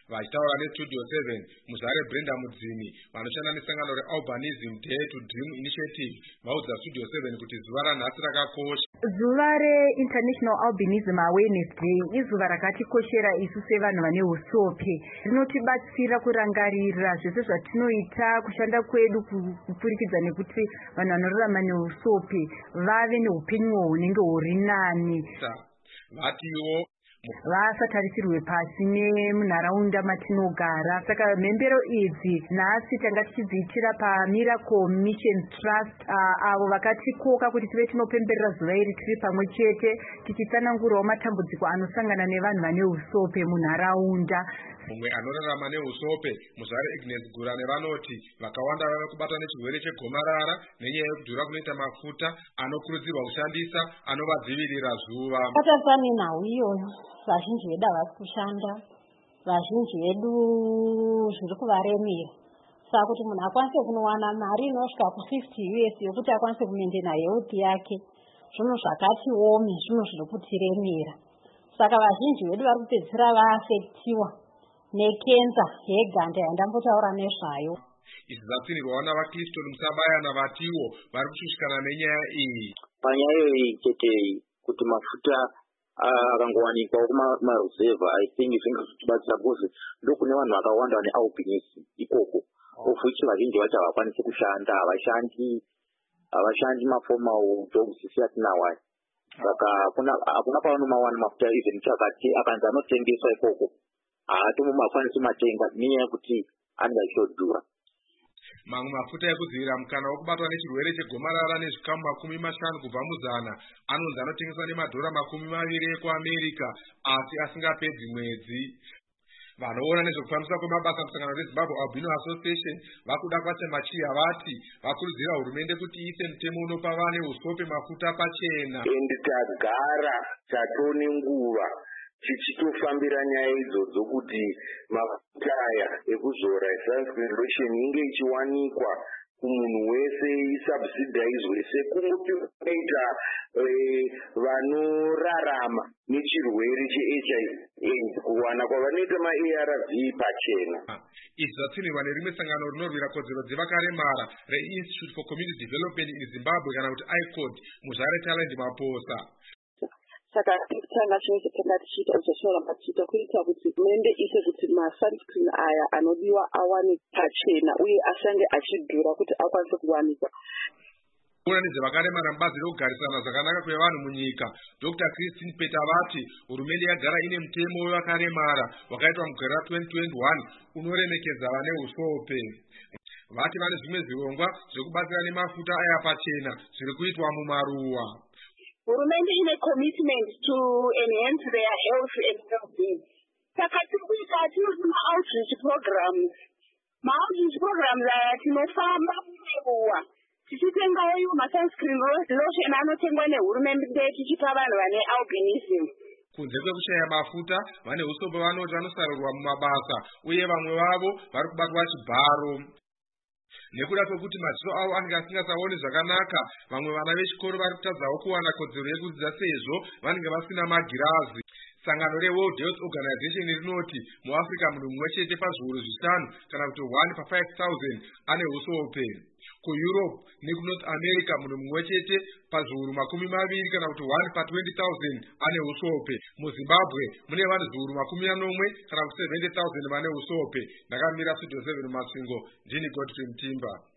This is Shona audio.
Vachitaura neStudio 7 muzare Brenda Mudzini vanoshanda nesangano reAlbinism Dare to Dream Initiative vaudza Studio 7 kuti zuva ranhasi rakakosha. Zuva reInternational Albinism Awareness Day izuva rakatikoshera isu sevanhu vane usope. Rinotibatsira kurangarira zvese zvatinoita kushanda kwedu kupfurikidza nekuti vanhu vanorarama neusope vave neupenyu hunenge huri nani. Vatiwo vasatarisirwe pasi nemunharaunda matinogara. Saka mhembero idzi nhasi tanga tichidziitira paMiracle Mission Trust avo vakatikoka kuti tive tinopemberera zuva iri tiri pamwe chete tichitsanangurawo matambudziko anosangana nevanhu vane usope munharaunda. Mumwe anorarama neusope muzare Ignes Gurane vanoti vakawanda vave kubatwa nechirwere chegomarara nenyaya yekudhura kunoita mafuta anokurudzirwa kushandisa anovadzivirira zuva. Patasani nhau iyoyo vazhinji vedu havasi kushanda, vazhinji vedu zviri kuvaremera. Saka kuti munhu akwanise kunowana mari inosvika ku$50 yokuti akwanise kumendena health yake, zvinhu zvakati omi, zvinhu zviri kutiremera. Saka vazhinji vedu vari kupedzisira vaafektiwa nekenza yeganda yandambotaura nezvayo. Izvi zvatsinirwawo navaKristu musabayana vatiwo vari kushushikana nenyaya iyi. Panyaya iyi chete kuti mafuta akangowanikwa kumaruzevha I think zvingazotibatsira because ndokune vanhu vakawanda vane albinism ikoko, of which vazhinji vacho havakwanisi kushanda, havashandi maformal jobs atinawo. Saka hakuna pavanomawana mafuta even chakati akanzi anotengeswa ikoko haatomakwanisi matenga nenyaya yekuti anenge achiodhura. Mamwe mafuta ekudzivirira mukana wokubatwa nechirwere chegomarara nezvikamu 50 kubva muzana anonzi anotengeswa $20 ekuAmerica asi asingapedzi mwedzi. Vanoona nezvekufambisa kwemabasa musangano reZimbabwe Albino Association vakuda kwaSemachiya vati vakurudzira hurumende kuti iise mutemo unopa vane usope mafuta pachena. Tagara tatone nguva tichitofambira nyaya idzodzo kuti mafuta aya ekuzora sunscreen lotion inge ichiwanikwa kumunhu wese, isubsidizwe sekungopi kunoita vanorarama nechirwere cheHIV kuwana kwavanoita maARV pachena. Izvi zvatsinirwa nerimwe sangano rinorwira kodzero dzevakaremara reInstitute for Community Development in Zimbabwe kana kuti ICOD muzvare Talent Maposa. Saka tanga chinenge tanga tichiita zvatoramba tichiita kuita kuti hurumende ise kuti masunscreen aya anodiwa awane pachena uye asange achidhura kuti akwanise kuwanikwa. Kuna nezvevakaremara mubazi rekugarisana zvakanaka kwevanhu munyika Dr. Christine Peter vati hurumende yagara ine mutemo wevakaremara wakaitwa mugore ra2021 unoremekedza vane usope. Vati vane zvimwe zvirongwa zvekubatsira nemafuta aya pachena zviri kuitwa mumaruwa. Hurumende ine commitment to enhance their health and well-being. Saka tirikuita outreach programs. Ma-outreach programs aya tinofamba mumaruwa tichitengawo iwo masunscreen lotion anotengwa nehurumende tichipa vanhu vane albinism. Kunze kwekushaya mafuta vane usope vanoti vanosarurwa mumabasa uye vamwe vavo vari kubatwa chibharo. Nekuda kwekuti madziso avo anenge asingasaoni zvakanaka, vamwe vana vechikoro vari kutadzawo kuwana kodzero yekudzidza sezvo vanenge vasina magirazi. Sangano reWorld Health Organization rinoti muAfrica munhu mumwe chete pazviuru 5 kana kuti 1 pa5,000 ane usope. KuEurope nekuNorth America munhu mumwe chete pazviuru 20 kana kuti 1 pa20,000 ane usope. MuZimbabwe mune vanhu zviuru 40 kana kuti 70,000 vane usope. Ndakamira Studio 7 Masvingo, ndini Godfrey Mtimba.